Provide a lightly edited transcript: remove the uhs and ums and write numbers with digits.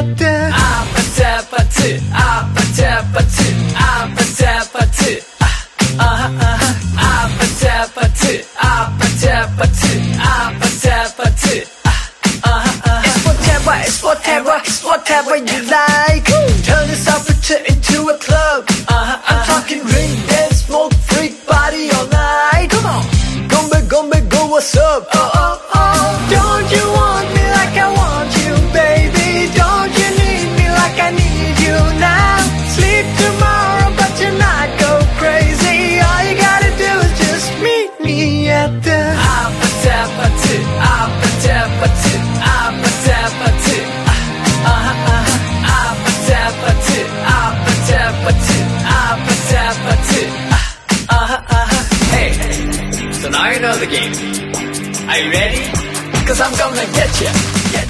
the 아파트 아파트 아파트 아파트 아파트 아파트 아파트 아파트 아파트 아파트 아파트 아파트 It's whatever, it's whatever you like. Turn this aperture into a club. I'm talking ring dance, smoke, freak, body all night. Come on, gombe, go, what's up? Don't you want me like I want you, baby? Don't you need me like I need you now? Sleep tomorrow, but you're not go crazy. All you gotta do is just meet me at the 아파트 아파트 아파트 아파트 아파트 아파트 아파트 아파트 아파트 아파트 아파트 아파트 Hey, so now you know the game. Are you ready? Cause I'm gonna get you.